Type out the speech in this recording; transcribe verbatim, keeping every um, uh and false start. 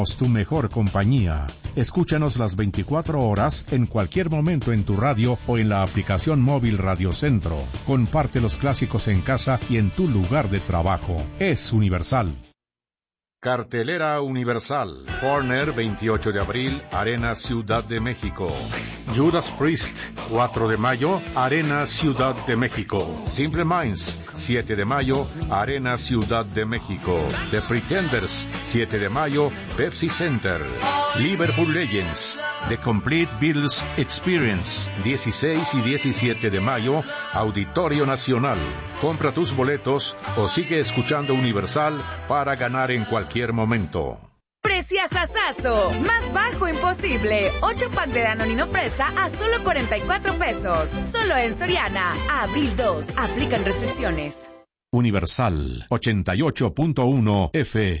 Tu mejor compañía. Escúchanos las veinticuatro horas en cualquier momento en tu radio o en la aplicación móvil Radio Centro. Comparte los clásicos en casa y en tu lugar de trabajo. Es Universal. Cartelera Universal. Warner, veintiocho de abril, Arena Ciudad de México. Judas Priest, cuatro de mayo, Arena Ciudad de México. Simple Minds, siete de mayo, Arena Ciudad de México. The Pretenders, siete de mayo, Pepsi Center. Liverpool Legends, The Complete Beatles Experience, dieciséis y diecisiete de mayo, Auditorio Nacional. Compra tus boletos o sigue escuchando Universal para ganar en cualquier momento. Preciasasazo, más bajo imposible. ocho pack de Danonino Fresa a solo cuarenta y cuatro pesos. Solo en Soriana. A abril dos. Aplican restricciones. Universal ochenta y ocho punto uno F